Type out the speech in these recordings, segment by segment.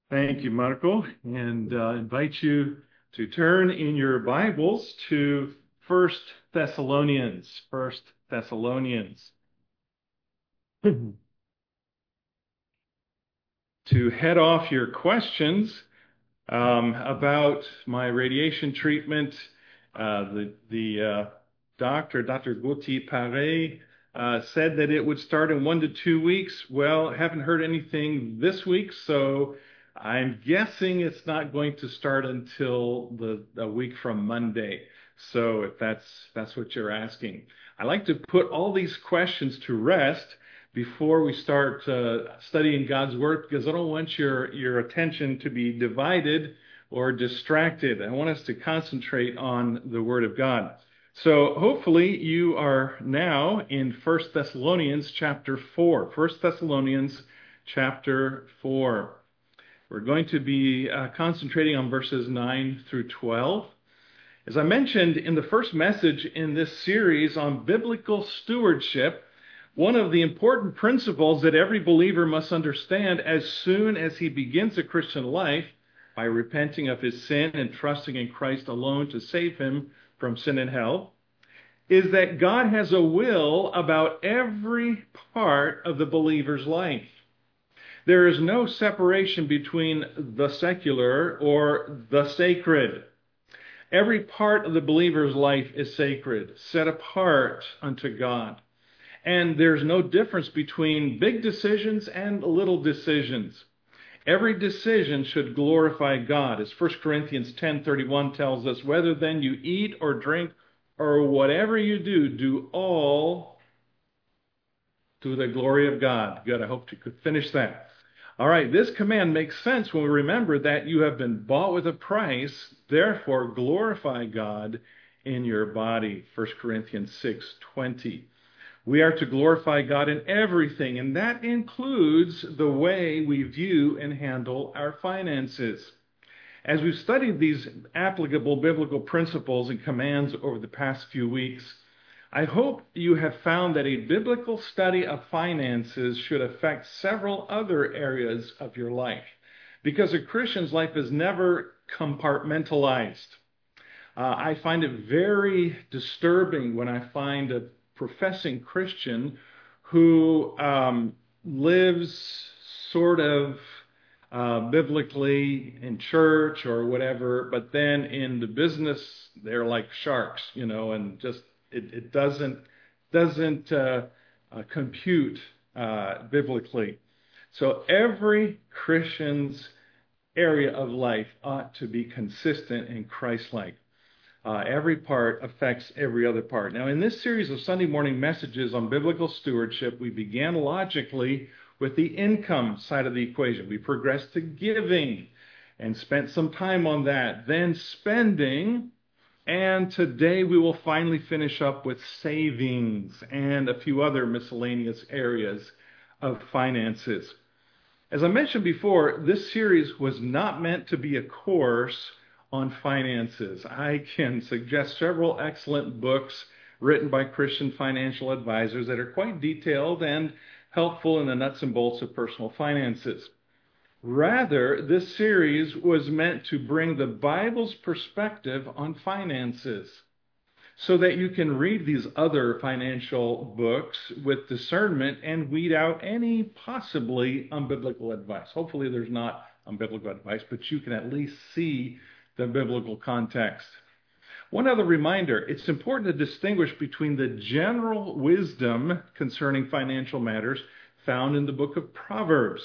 Thank you, Marco, and invite you to turn in your Bibles to First Thessalonians. First Thessalonians. To head off your questions about my radiation treatment, the doctor, Dr. Gauthier Paré, said that it would start in 1 to 2 weeks. Well, I haven't heard anything this week, so I'm guessing it's not going to start until a week from Monday. So if that's what you're asking, I like to put all these questions to rest before we start studying God's Word, because I don't want your attention to be divided or distracted. I want us to concentrate on the Word of God. So hopefully you are now in 1 Thessalonians chapter 4. 1 Thessalonians chapter 4. We're going to be concentrating on verses 9 through 12. As I mentioned in the first message in this series on biblical stewardship, one of the important principles that every believer must understand as soon as he begins a Christian life, by repenting of his sin and trusting in Christ alone to save him from sin and hell, is that God has a will about every part of the believer's life. There is no separation between the secular or the sacred. Every part of the believer's life is sacred, set apart unto God. And there's no difference between big decisions and little decisions. Every decision should glorify God. As 1 Corinthians 10:31 tells us, whether then you eat or drink or whatever you do, do all to the glory of God. Good, I hope you could finish that. All right, this command makes sense when we remember that you have been bought with a price, therefore glorify God in your body. 1 Corinthians 6:20. We are to glorify God in everything, and that includes the way we view and handle our finances. As we've studied these applicable biblical principles and commands over the past few weeks, I hope you have found that a biblical study of finances should affect several other areas of your life, because a Christian's life is never compartmentalized. I find it very disturbing when I find a professing Christian who lives sort of biblically in church or whatever, but then in the business they're like sharks, and just it doesn't compute biblically. So every Christian's area of life ought to be consistent and Christ-like. Every part affects every other part. Now, in this series of Sunday morning messages on biblical stewardship, we began logically with the income side of the equation. We progressed to giving and spent some time on that, then spending, and today we will finally finish up with savings and a few other miscellaneous areas of finances. As I mentioned before, this series was not meant to be a course on finances. I can suggest several excellent books written by Christian financial advisors that are quite detailed and helpful in the nuts and bolts of personal finances. Rather, this series was meant to bring the Bible's perspective on finances, so that you can read these other financial books with discernment and weed out any possibly unbiblical advice. Hopefully there's not unbiblical advice, but you can at least see the biblical context. One other reminder, it's important to distinguish between the general wisdom concerning financial matters found in the book of Proverbs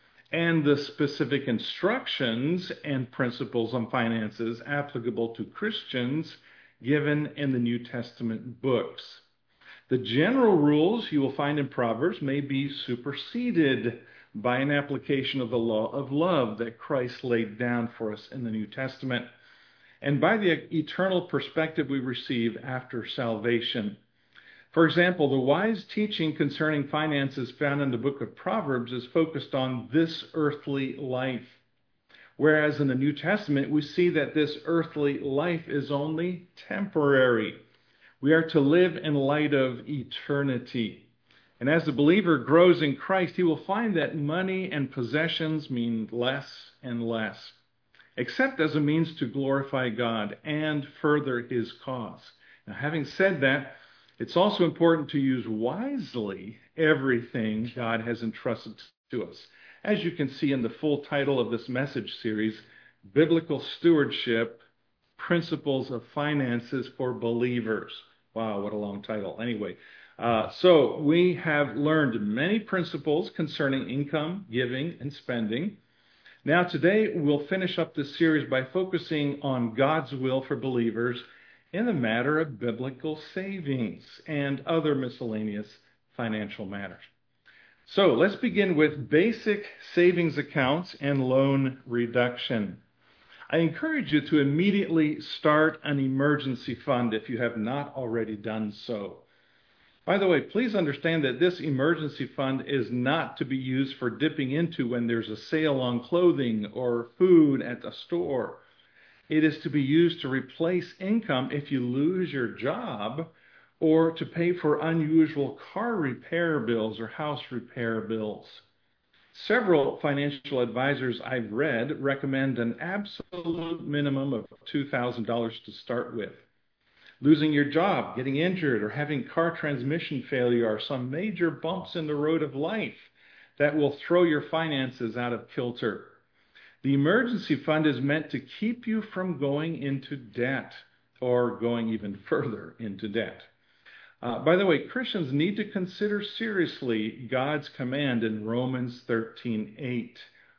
and the specific instructions and principles on finances applicable to Christians given in the New Testament books. The general rules you will find in Proverbs may be superseded by an application of the law of love that Christ laid down for us in the New Testament, and by the eternal perspective we receive after salvation. For example, the wise teaching concerning finances found in the book of Proverbs is focused on this earthly life. Whereas in the New Testament, we see that this earthly life is only temporary. We are to live in light of eternity. And as the believer grows in Christ, he will find that money and possessions mean less and less, except as a means to glorify God and further his cause. Now, having said that, it's also important to use wisely everything God has entrusted to us. As you can see in the full title of this message series, Biblical Stewardship, Principles of Finances for Believers. Wow, what a long title. Anyway, so we have learned many principles concerning income, giving, and spending. Now today we'll finish up this series by focusing on God's will for believers in the matter of biblical savings and other miscellaneous financial matters. So let's begin with basic savings accounts and loan reduction. I encourage you to immediately start an emergency fund if you have not already done so. By the way, please understand that this emergency fund is not to be used for dipping into when there's a sale on clothing or food at the store. It is to be used to replace income if you lose your job or to pay for unusual car repair bills or house repair bills. Several financial advisors I've read recommend an absolute minimum of $2,000 to start with. Losing your job, getting injured, or having car transmission failure are some major bumps in the road of life that will throw your finances out of kilter. The emergency fund is meant to keep you from going into debt or going even further into debt. By the way, Christians need to consider seriously God's command in Romans 13:8.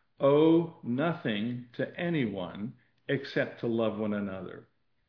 Owe nothing to anyone except to love one another.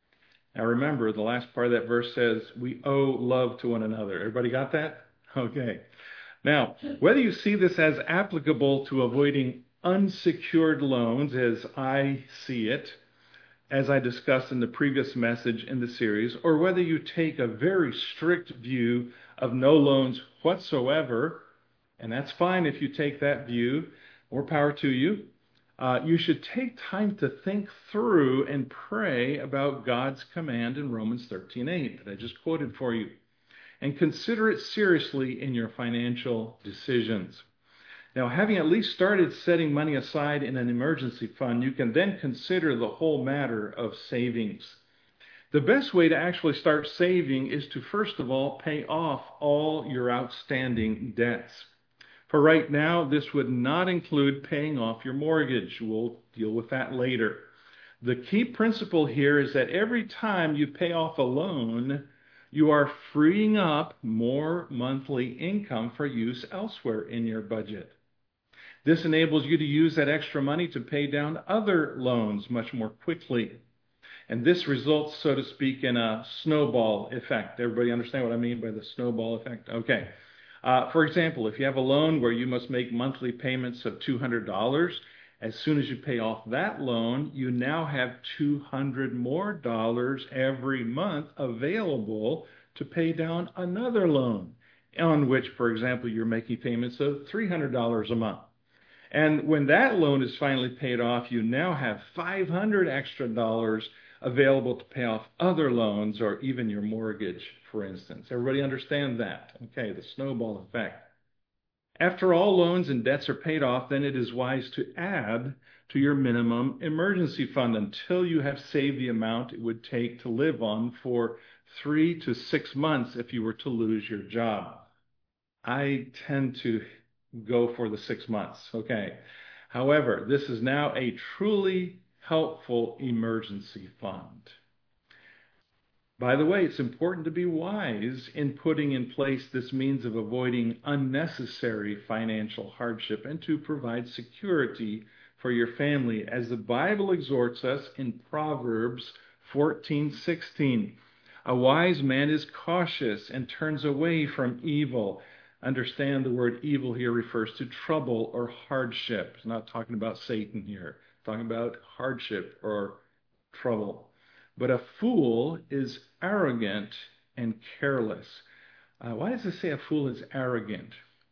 Now remember, the last part of that verse says we owe love to one another. Everybody got that? Okay. Now, whether you see this as applicable to avoiding unsecured loans, as I see it, as I discussed in the previous message in the series, or whether you take a very strict view of no loans whatsoever, and that's fine if you take that view, more power to you, you should take time to think through and pray about God's command in Romans 13:8 that I just quoted for you, and consider it seriously in your financial decisions. Now, having at least started setting money aside in an emergency fund, you can then consider the whole matter of savings. The best way to actually start saving is to, first of all, pay off all your outstanding debts. For right now, this would not include paying off your mortgage. We'll deal with that later. The key principle here is that every time you pay off a loan, you are freeing up more monthly income for use elsewhere in your budget. This enables you to use that extra money to pay down other loans much more quickly. And this results, so to speak, in a snowball effect. Everybody understand what I mean by the snowball effect? Okay. For example, if you have a loan where you must make monthly payments of $200, as soon as you pay off that loan, you now have $200 more every month available to pay down another loan, on which, for example, you're making payments of $300 a month. And when that loan is finally paid off, you now have $500 extra available to pay off other loans or even your mortgage, for instance. Everybody understand that? Okay, the snowball effect. After all loans and debts are paid off, then it is wise to add to your minimum emergency fund until you have saved the amount it would take to live on for 3 to 6 months if you were to lose your job. I tend to go for the 6 months, okay? However, this is now a truly helpful emergency fund. By the way, it's important to be wise in putting in place this means of avoiding unnecessary financial hardship and to provide security for your family, as the Bible exhorts us in Proverbs 14:16. A wise man is cautious and turns away from evil. Understand the word evil here refers to trouble or hardship. It's not talking about Satan here. It's talking about hardship or trouble. But a fool is arrogant and careless. Why does it say a fool is arrogant?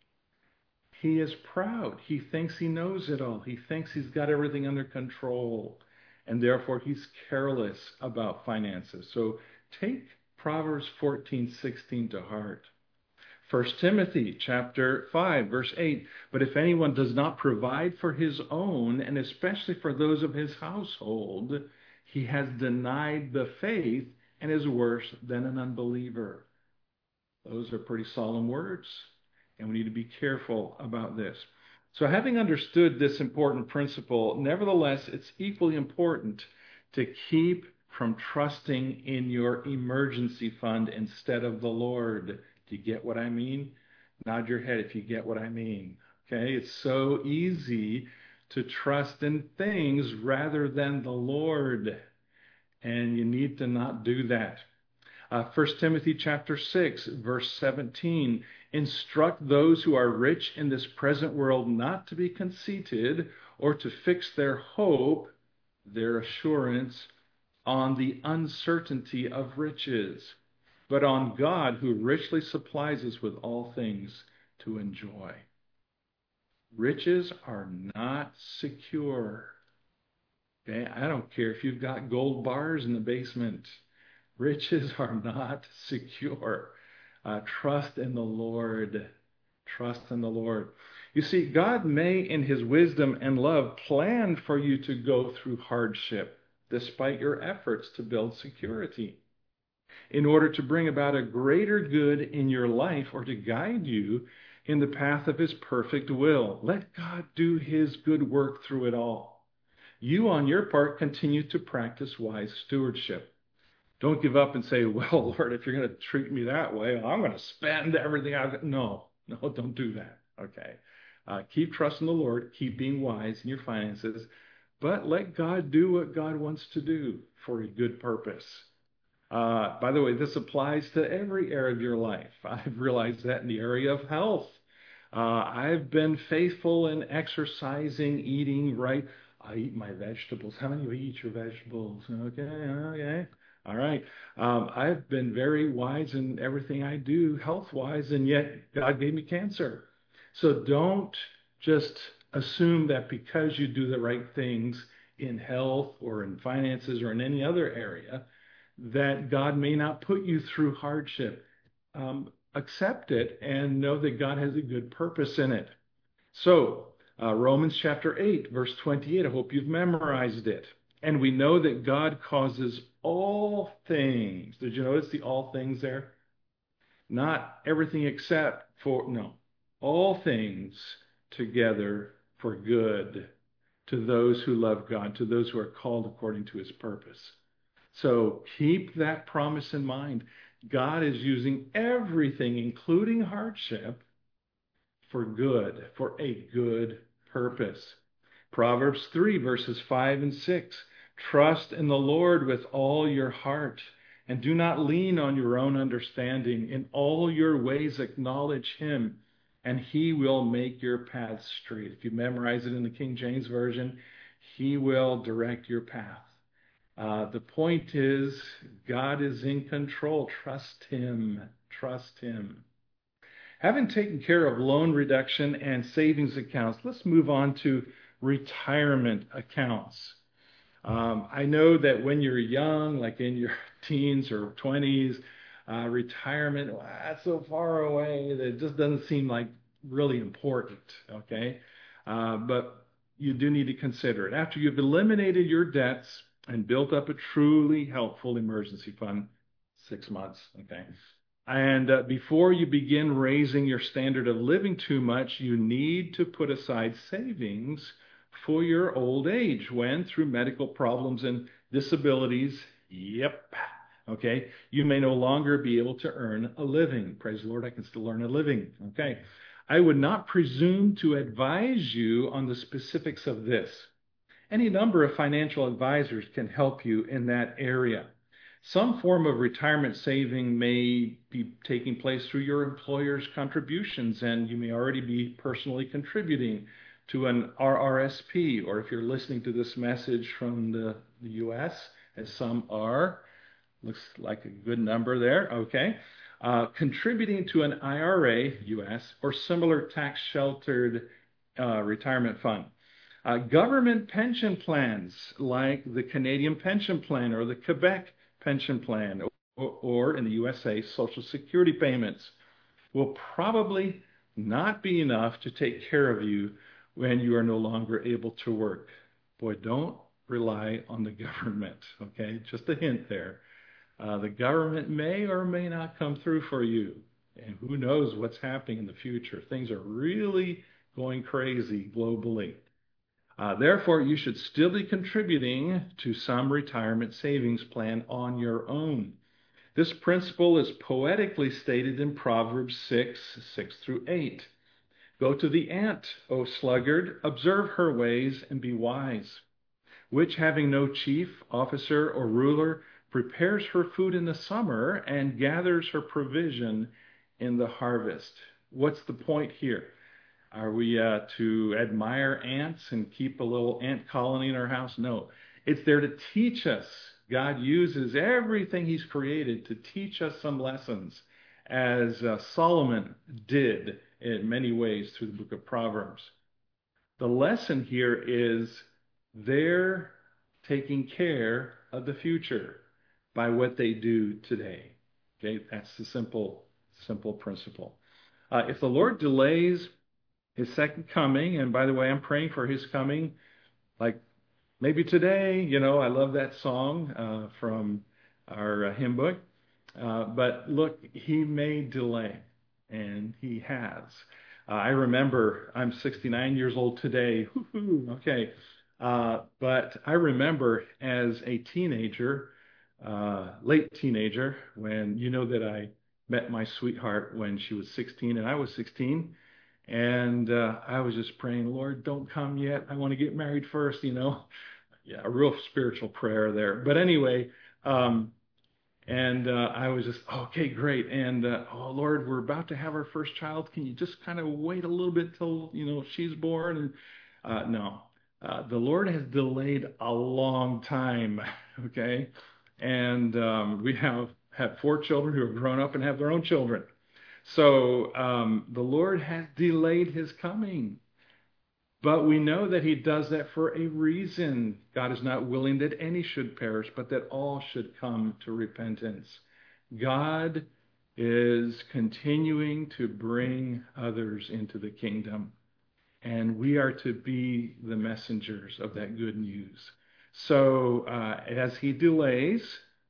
He is proud. He thinks he knows it all. He thinks he's got everything under control. And therefore, he's careless about finances. So take Proverbs 14:16 to heart. 1 Timothy chapter 5, verse 8. But if anyone does not provide for his own, and especially for those of his household, he has denied the faith and is worse than an unbeliever. Those are pretty solemn words, and we need to be careful about this. So having understood this important principle, nevertheless, it's equally important to keep from trusting in your emergency fund instead of the Lord. Do you get what I mean? Nod your head if you get what I mean. Okay, it's so easy to trust in things rather than the Lord, and you need to not do that. 1 Timothy chapter 6, verse 17, instruct those who are rich in this present world not to be conceited or to fix their hope, their assurance, on the uncertainty of riches, but on God who richly supplies us with all things to enjoy. Riches are not secure. Okay? I don't care if you've got gold bars in the basement. Riches are not secure. Trust in the Lord. Trust in the Lord. You see, God may, in his wisdom and love, plan for you to go through hardship despite your efforts to build security in order to bring about a greater good in your life or to guide you in the path of his perfect will. Let God do his good work through it all. You, on your part, continue to practice wise stewardship. Don't give up and say, well, Lord, if you're going to treat me that way, I'm going to spend everything I've got. No, don't do that. Okay. Keep trusting the Lord. Keep being wise in your finances. But let God do what God wants to do for a good purpose. By the way, this applies to every area of your life. I've realized that in the area of health. I've been faithful in exercising, eating right. I eat my vegetables. How many of you eat your vegetables? Okay. All right. I've been very wise in everything I do health-wise, and yet God gave me cancer. So don't just assume that because you do the right things in health or in finances or in any other area, that God may not put you through hardship. Accept it and know that God has a good purpose in it. So, Romans chapter 8, verse 28, I hope you've memorized it. And we know that God causes all things. Did you notice the all things there? Not everything except for, no. All things together for good to those who love God, to those who are called according to his purpose. So keep that promise in mind. God is using everything, including hardship, for good, for a good purpose. Proverbs 3, verses 5 and 6. Trust in the Lord with all your heart, and do not lean on your own understanding. In all your ways acknowledge him, and he will make your paths straight. If you memorize it in the King James Version, he will direct your path. The point is, God is in control. Trust him. Trust him. Having taken care of loan reduction and savings accounts, let's move on to retirement accounts. I know that when you're young, like in your teens or 20s, retirement, that's so far away that it just doesn't seem like really important, okay? But you do need to consider it. After you've eliminated your debts and built up a truly helpful emergency fund, 6 months, okay? And before you begin raising your standard of living too much, you need to put aside savings for your old age when, through medical problems and disabilities, okay, you may no longer be able to earn a living. Praise the Lord, I can still earn a living, okay. I would not presume to advise you on the specifics of this. Any number of financial advisors can help you in that area. Some form of retirement saving may be taking place through your employer's contributions, and you may already be personally contributing to an RRSP, or if you're listening to this message from the U.S., as some are, looks like a good number there, okay, contributing to an IRA, U.S., or similar tax-sheltered retirement fund. Government pension plans like the Canadian Pension Plan or the Quebec Pension Plan, or in the USA, Social Security payments. will probably not be enough to take care of you when you are no longer able to work. Boy, don't rely on the government, okay? Just a hint there. The government may or may not come through for you. And who knows what's happening in the future. Things are really going crazy globally. Therefore, you should still be contributing to some retirement savings plan on your own. This principle is poetically stated in Proverbs 6 through 8. Go to the ant, O sluggard, observe her ways and be wise, which having no chief, officer, or ruler, prepares her food in the summer and gathers her provision in the harvest. What's the point here? Are we to admire ants and keep a little ant colony in our house? No. It's there to teach us. God uses everything he's created to teach us some lessons, as Solomon did in many ways through the book of Proverbs. The lesson here is they're taking care of the future by what they do today. Okay, that's the simple principle. If the Lord delays his second coming, and by the way, I'm praying for his coming, like maybe today. I love that song from our hymn book. But look, he may delay, and he has. I remember, I'm 69 years old today. Woo-hoo, okay. But I remember as a teenager, late teenager, when that I met my sweetheart when she was 16 and I was 16. And I was just praying, Lord, don't come yet. I want to get married first. Yeah, a real spiritual prayer there. But anyway, and I was just, okay, great. And, oh, Lord, we're about to have our first child. Can you just kind of wait a little bit till, she's born? And no, the Lord has delayed a long time, okay? And we have 4 children who have grown up and have their own children. So the Lord has delayed his coming. But we know that he does that for a reason. God is not willing that any should perish, but that all should come to repentance. God is continuing to bring others into the kingdom, and we are to be the messengers of that good news. So as he delays,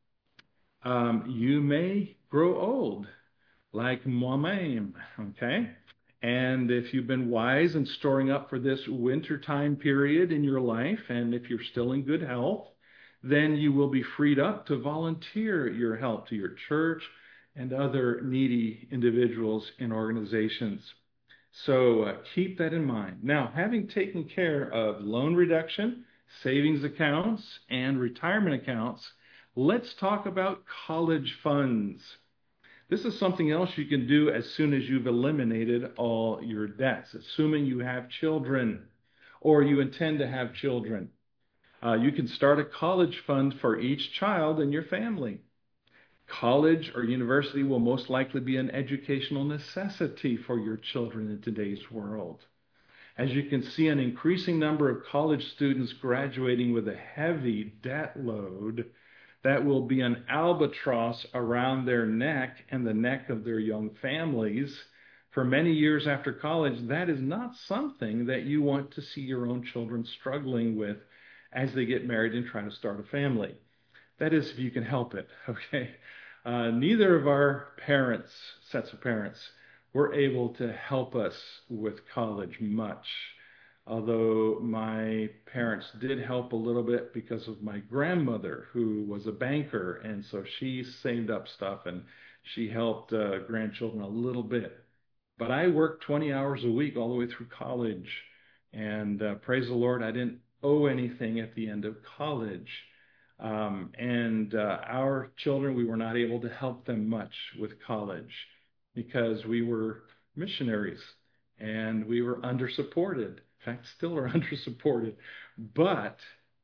you may grow old, like moi-même, okay? And if you've been wise and storing up for this winter time period in your life, and if you're still in good health, then you will be freed up to volunteer your help to your church and other needy individuals and organizations. So keep that in mind. Now, having taken care of loan reduction, savings accounts, and retirement accounts, let's talk about college funds. This is something else you can do as soon as you've eliminated all your debts, assuming you have children or you intend to have children. You can start a college fund for each child in your family. College or university will most likely be an educational necessity for your children in today's world. As you can see, an increasing number of college students graduating with a heavy debt load that will be an albatross around their neck and the neck of their young families for many years after college. That is not something that you want to see your own children struggling with as they get married and try to start a family. That is, if you can help it, okay? Neither of our sets of parents, were able to help us with college much. Although my parents did help a little bit because of my grandmother, who was a banker, and so she saved up stuff and she helped grandchildren a little bit. But I worked 20 hours a week all the way through college, and praise the Lord, I didn't owe anything at the end of college. And our children, we were not able to help them much with college because we were missionaries and we were undersupported. In fact, still are undersupported. But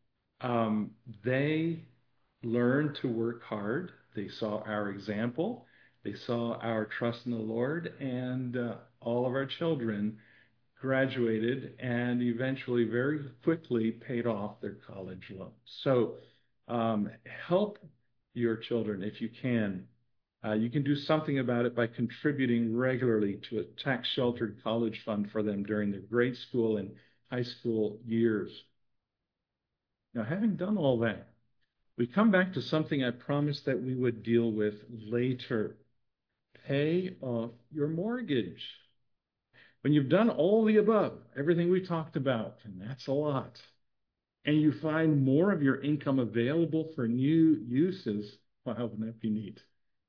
they learned to work hard. They saw our example. They saw our trust in the Lord, and all of our children graduated and eventually very quickly paid off their college loans. So help your children if you can You can do something about it by contributing regularly to a tax-sheltered college fund for them during their grade school and high school years. Now, having done all that, we come back to something I promised that we would deal with later. Pay off your mortgage. When you've done all the above, everything we talked about, and that's a lot, and you find more of your income available for new uses, wow, wouldn't that be neat?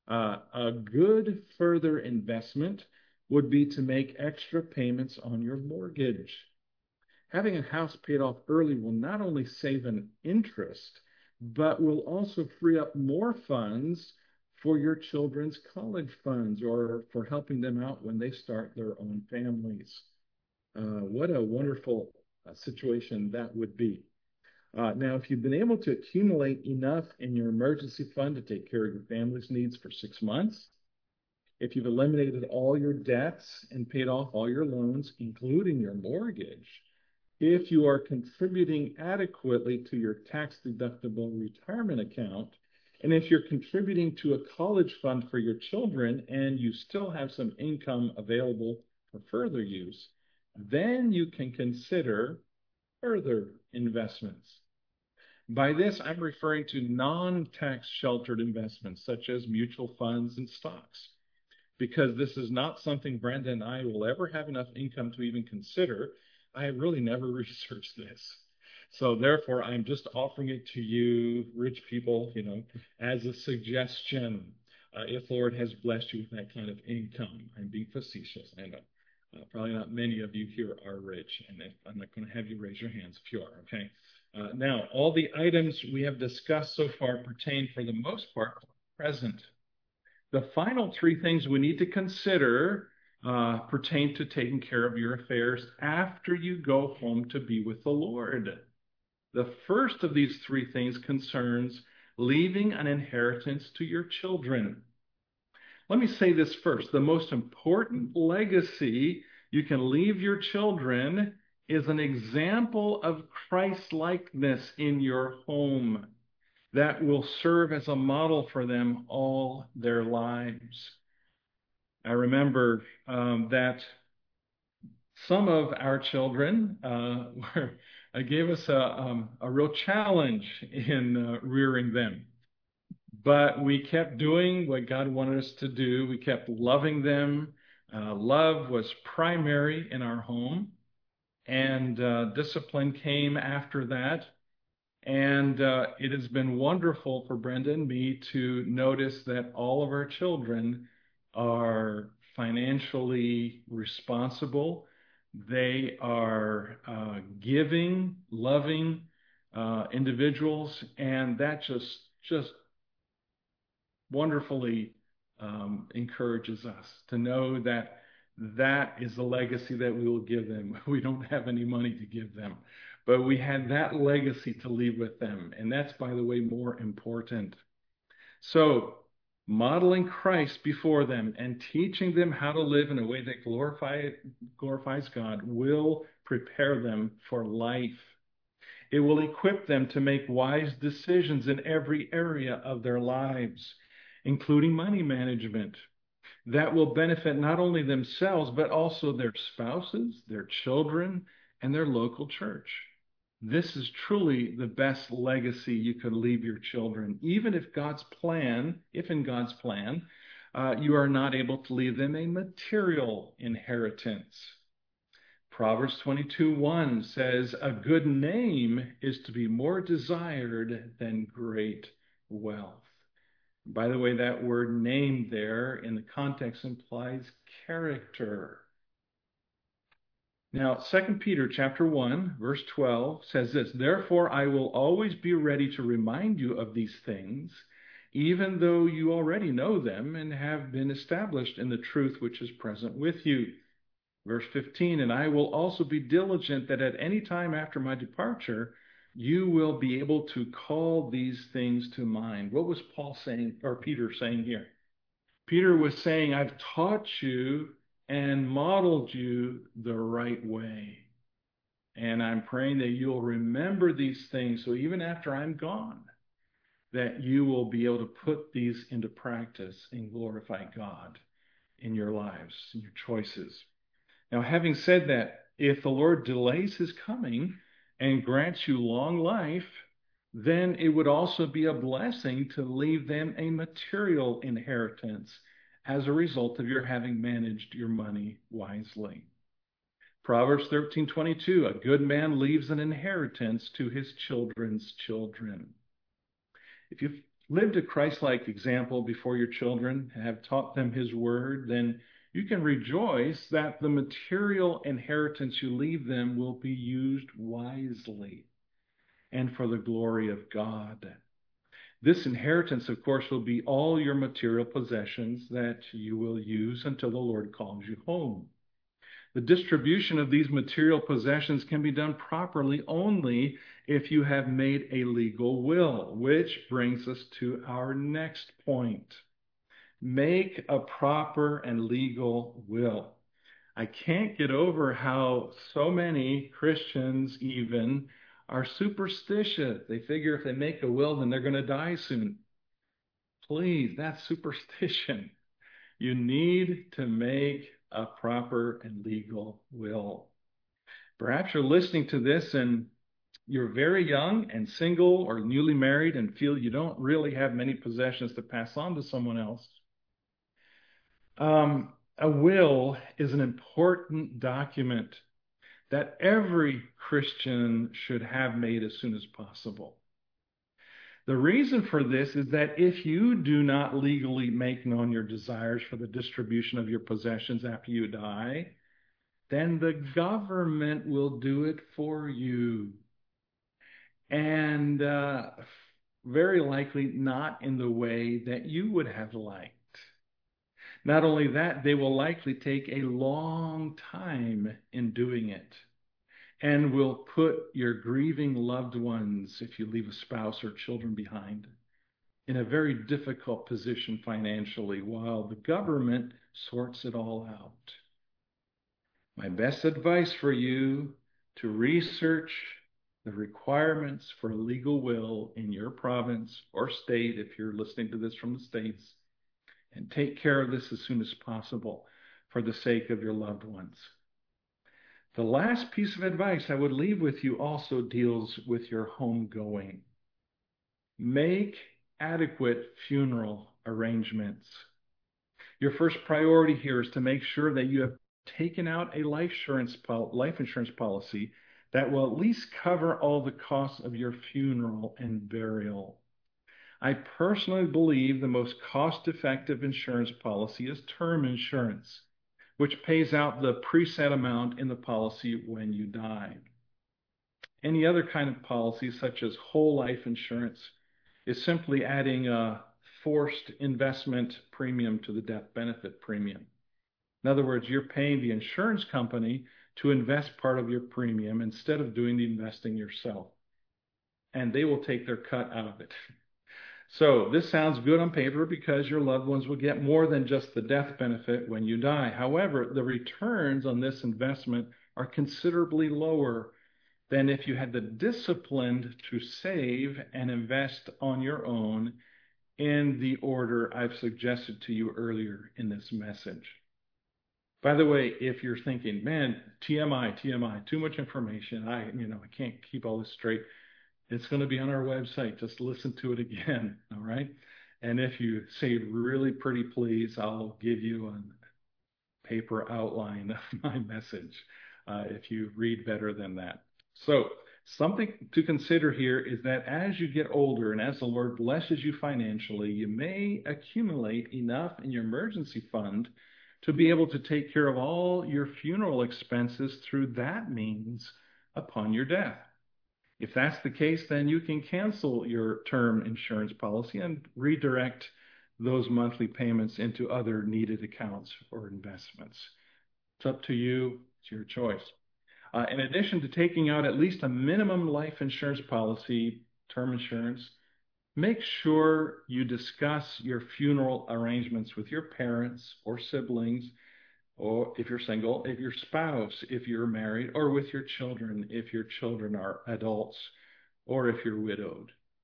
A good further investment would be to make extra payments on your mortgage. Having a house paid off early will not only save an interest, but will also free up more funds for your children's college funds or for helping them out when they start their own families. What a wonderful situation that would be. Now, if you've been able to accumulate enough in your emergency fund to take care of your family's needs for 6 months, if you've eliminated all your debts and paid off all your loans, including your mortgage, if you are contributing adequately to your tax-deductible retirement account, and if you're contributing to a college fund for your children and you still have some income available for further use, then you can consider further investments. By this, I'm referring to non-tax sheltered investments such as mutual funds and stocks, because this is not something Brenda and I will ever have enough income to even consider. I have really never researched this. So therefore, I'm just offering it to you, rich people, as a suggestion. If the Lord has blessed you with that kind of income, I'm being facetious. I know. Probably not many of you here are rich, and I'm not going to have you raise your hands if you are, okay? Now, all the items we have discussed so far pertain for the most part to the present. The final three things we need to consider pertain to taking care of your affairs after you go home to be with the Lord. The first of these three things concerns leaving an inheritance to your children. Let me say this first. The most important legacy you can leave your children is an example of Christ-likeness in your home that will serve as a model for them all their lives. I remember that some of our children gave us a real challenge in rearing them. But we kept doing what God wanted us to do. We kept loving them. Love was primary in our home, and discipline came after that. And it has been wonderful for Brenda and me to notice that all of our children are financially responsible. They are giving, loving individuals, and that just wonderfully encourages us to know that that is the legacy that we will give them. We don't have any money to give them, but we had that legacy to leave with them. And that's, by the way, more important. So modeling Christ before them and teaching them how to live in a way that glorifies God will prepare them for life. It will equip them to make wise decisions in every area of their lives, including money management, that will benefit not only themselves, but also their spouses, their children, and their local church. This is truly the best legacy you could leave your children, even if in God's plan, you are not able to leave them a material inheritance. Proverbs 22:1 says, "A good name is to be more desired than great wealth." By the way, that word name there in the context implies character. Now, 2 Peter chapter 1, verse 12 says this, "Therefore I will always be ready to remind you of these things, even though you already know them and have been established in the truth which is present with you." Verse 15, "And I will also be diligent that at any time after my departure, you will be able to call these things to mind." What was Paul saying, or Peter saying here? Peter was saying, I've taught you and modeled you the right way. And I'm praying that you'll remember these things so even after I'm gone, that you will be able to put these into practice and glorify God in your lives, in your choices. Now, having said that, if the Lord delays his coming and grants you long life, then it would also be a blessing to leave them a material inheritance as a result of your having managed your money wisely. Proverbs 13:22, a good man leaves an inheritance to his children's children. If you've lived a Christ-like example before your children and have taught them his word, then you can rejoice that the material inheritance you leave them will be used wisely and for the glory of God. This inheritance, of course, will be all your material possessions that you will use until the Lord calls you home. The distribution of these material possessions can be done properly only if you have made a legal will, which brings us to our next point. Make a proper and legal will. I can't get over how so many Christians even are superstitious. They figure if they make a will, then they're going to die soon. Please, that's superstition. You need to make a proper and legal will. Perhaps you're listening to this and you're very young and single or newly married and feel you don't really have many possessions to pass on to someone else. A will is an important document that every Christian should have made as soon as possible. The reason for this is that if you do not legally make known your desires for the distribution of your possessions after you die, then the government will do it for you. And very likely not in the way that you would have liked. Not only that, they will likely take a long time in doing it and will put your grieving loved ones, if you leave a spouse or children behind, in a very difficult position financially while the government sorts it all out. My best advice for you to research the requirements for a legal will in your province or state, if you're listening to this from the States, and take care of this as soon as possible for the sake of your loved ones. The last piece of advice I would leave with you also deals with your homegoing. Make adequate funeral arrangements. Your first priority here is to make sure that you have taken out a life insurance policy that will at least cover all the costs of your funeral and burial. I personally believe the most cost-effective insurance policy is term insurance, which pays out the preset amount in the policy when you die. Any other kind of policy, such as whole life insurance, is simply adding a forced investment premium to the death benefit premium. In other words, you're paying the insurance company to invest part of your premium instead of doing the investing yourself. And they will take their cut out of it. So this sounds good on paper because your loved ones will get more than just the death benefit when you die. However, the returns on this investment are considerably lower than if you had the discipline to save and invest on your own in the order I've suggested to you earlier in this message. By the way, if you're thinking, man, TMI, too much information, I can't keep all this straight. It's going to be on our website. Just listen to it again, all right? And if you say really pretty please, I'll give you a paper outline of my message if you read better than that. So something to consider here is that as you get older and as the Lord blesses you financially, you may accumulate enough in your emergency fund to be able to take care of all your funeral expenses through that means upon your death. If that's the case, then you can cancel your term insurance policy and redirect those monthly payments into other needed accounts or investments. It's up to you. It's your choice. In addition to taking out at least a minimum life insurance policy, term insurance, make sure you discuss your funeral arrangements with your parents or siblings, or if you're single, if your spouse, if you're married, or with your children, if your children are adults, or if you're widowed.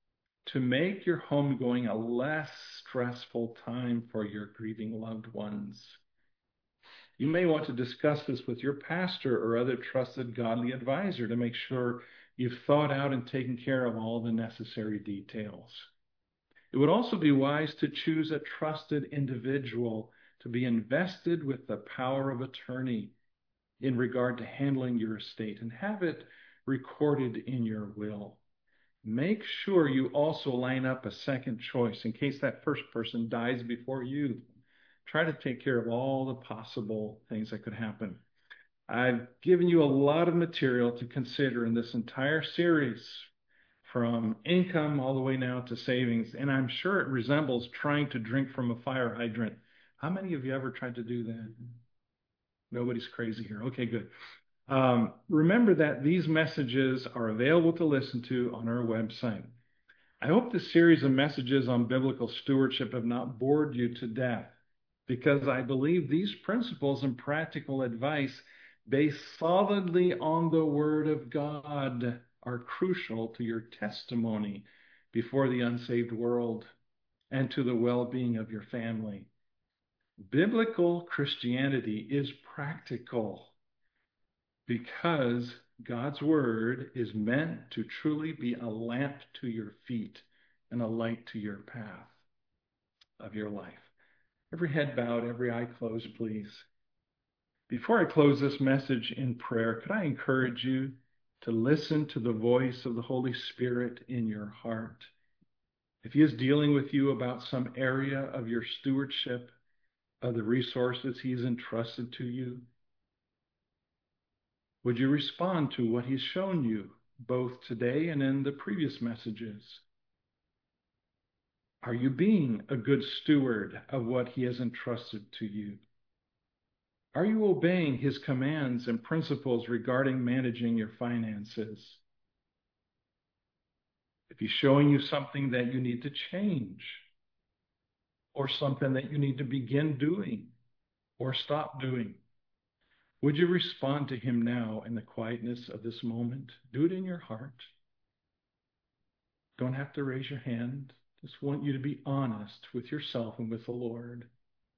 to make your homegoing a less stressful time for your grieving loved ones. You may want to discuss this with your pastor or other trusted godly advisor to make sure you've thought out and taken care of all the necessary details. It would also be wise to choose a trusted individual to be invested with the power of attorney in regard to handling your estate and have it recorded in your will. Make sure you also line up a second choice in case that first person dies before you. Try to take care of all the possible things that could happen. I've given you a lot of material to consider in this entire series, from income all the way now to savings, and I'm sure it resembles trying to drink from a fire hydrant. How many of you ever tried to do that? Nobody's crazy here. Okay, good. Remember that these messages are available to listen to on our website. I hope this series of messages on biblical stewardship have not bored you to death, because I believe these principles and practical advice based solidly on the Word of God are crucial to your testimony before the unsaved world and to the well-being of your family. Biblical Christianity is practical because God's Word is meant to truly be a lamp to your feet and a light to your path of your life. Every head bowed, every eye closed, please. Before I close this message in prayer, could I encourage you to listen to the voice of the Holy Spirit in your heart? If He is dealing with you about some area of your stewardship of the resources He's entrusted to you, would you respond to what He's shown you, both today and in the previous messages? Are you being a good steward of what He has entrusted to you? Are you obeying His commands and principles regarding managing your finances? If He's showing you something that you need to change, or something that you need to begin doing or stop doing, would you respond to Him now in the quietness of this moment? Do it in your heart. Don't have to raise your hand. Just want you to be honest with yourself and with the Lord.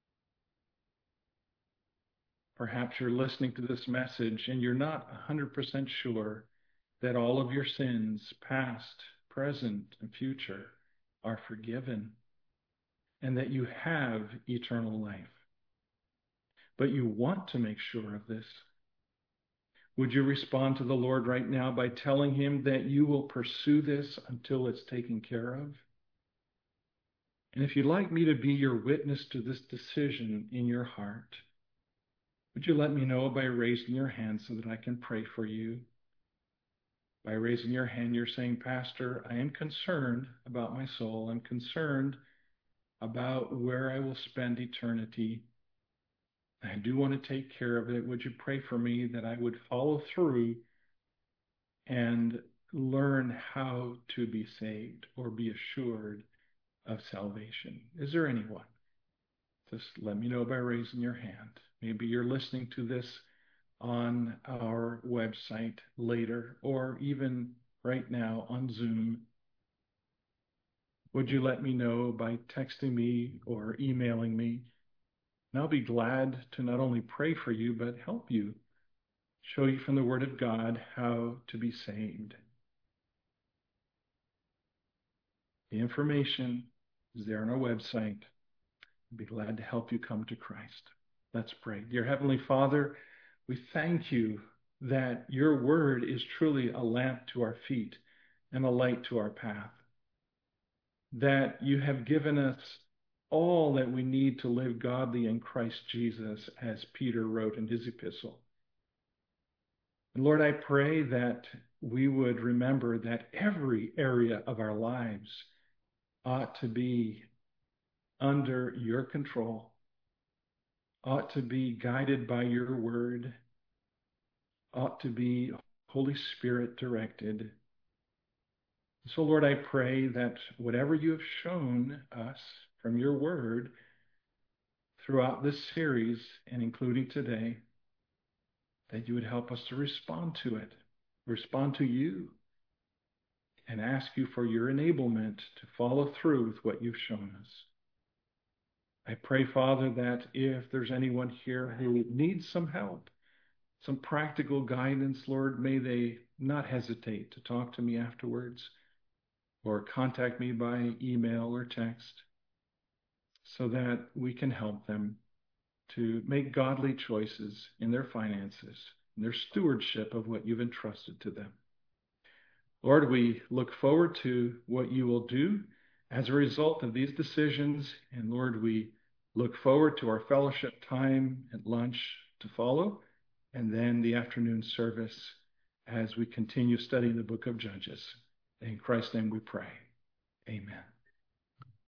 Perhaps you're listening to this message and you're not 100% sure that all of your sins, past, present, and future, are forgiven and that you have eternal life. But you want to make sure of this. Would you respond to the Lord right now by telling Him that you will pursue this until it's taken care of? And if you'd like me to be your witness to this decision in your heart, would you let me know by raising your hand so that I can pray for you? By raising your hand, you're saying, Pastor, I am concerned about my soul. I'm concerned about where I will spend eternity. I do want to take care of it. Would you pray for me that I would follow through and learn how to be saved or be assured of salvation? Is there anyone? Just let me know by raising your hand. Maybe you're listening to this on our website later, or even right now on Zoom. Would you let me know by texting me or emailing me? And I'll be glad to not only pray for you, but help you, show you from the Word of God how to be saved. The information is there on our website. I'd be glad to help you come to Christ. Let's pray. Dear Heavenly Father, we thank you that your word is truly a lamp to our feet and a light to our path. That you have given us all that we need to live godly in Christ Jesus, as Peter wrote in his epistle. And Lord, I pray that we would remember that every area of our lives ought to be under your control, ought to be guided by your word, ought to be Holy Spirit directed. So, Lord, I pray that whatever you have shown us from your word throughout this series, and including today, that you would help us to respond to it, respond to you, and ask you for your enablement to follow through with what you've shown us. I pray, Father, that if there's anyone here who needs some help, some practical guidance, Lord, may they not hesitate to talk to me afterwards or contact me by email or text so that we can help them to make godly choices in their finances, in their stewardship of what you've entrusted to them. Lord, we look forward to what you will do as a result of these decisions. And Lord, we look forward to our fellowship time at lunch to follow, and then the afternoon service as we continue studying the book of Judges. In Christ's name we pray. Amen.